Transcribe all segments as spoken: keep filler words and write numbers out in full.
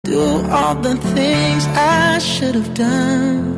Do all the things I should have done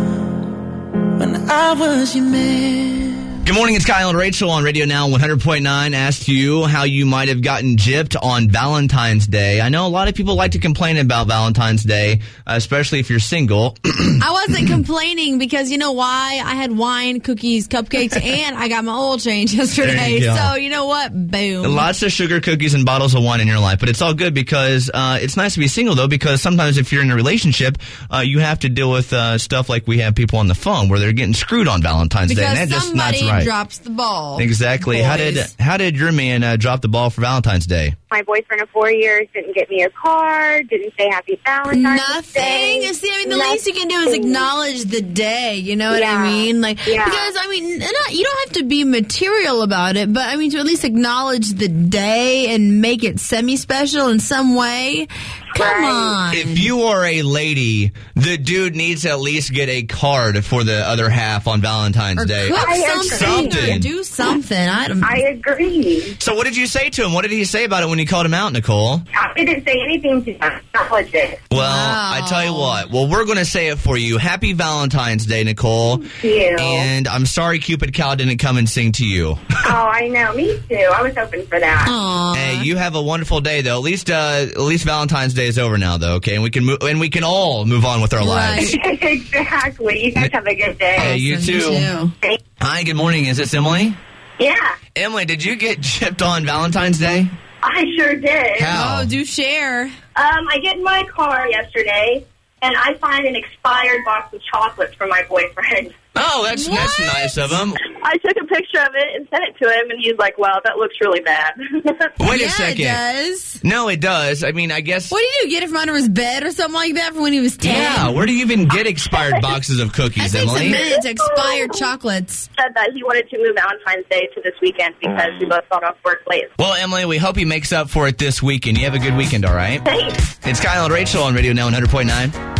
when I was your man. Good morning, it's Kyle and Rachel on Radio Now one hundred point nine. Asked you how you might have gotten gypped on Valentine's Day. I know a lot of people like to complain about Valentine's Day, uh, especially if you're single. I wasn't complaining because you know why? I had wine, cookies, cupcakes, and I got my oil change yesterday. You so you know what? Boom. Lots of sugar cookies and bottles of wine in your life, but it's all good because uh, it's nice to be single, though, because sometimes if you're in a relationship, uh, you have to deal with uh, stuff like we have people on the phone where they're getting screwed on Valentine's because Day. And that's just not somebody right. drops the ball. Exactly. Boys. How did how did your man uh, drop the ball for Valentine's Day? My boyfriend of four years didn't get me a card, didn't say happy Valentine's Nothing. Day. See, I mean, the Nothing. least you can do is acknowledge the day. You know what Yeah. I mean? Like, Yeah. because I mean, not, you don't have to be material about it, but I mean, to at least acknowledge the day and make it semi-special in some way. Come Right. on. If you are a lady, the dude needs to at least get a card for the other half on Valentine's or Day. cook I something, agree. or do something. I don't. I agree. So what did you say to him? What did he say about it when you called him out, Nicole? I didn't say anything to acknowledge it. Well, Wow. I tell you what. Well, we're going to say it for you. Happy Valentine's Day, Nicole. Thank you. And I'm sorry Cupid Cow didn't come and sing to you. Oh, I know. Me too. I was hoping for that. Aw. Hey, you have a wonderful day, though. At least, uh, at least Valentine's Day is over now, though. Okay, and we can move, and we can all move on with our lives. Right. Exactly. You guys have a good day. Hey, you too. Hi, good morning. Is this Emily? Yeah, Emily, did you get gypped on Valentine's Day? I sure did. How? Oh, do share. Um, I get in my car yesterday, and I find an expired box of chocolates from my boyfriend. Oh, that's that's What? nice of him. I took a picture of it and sent it to him, and he's like, wow, that looks really bad. Wait yeah, a second. it does. No, it does. I mean, I guess. What did you get it from under his bed or something like that from when he was ten? Yeah, where do you even get expired boxes of cookies, That takes a Emily? minute to expire chocolates. Said that he wanted to move Valentine's Day to this weekend because we both got off work late. Well, Emily, we hope he makes up for it this weekend. You have a good weekend, all right? Thanks. It's Kyle and Rachel on Radio Now one hundred point nine.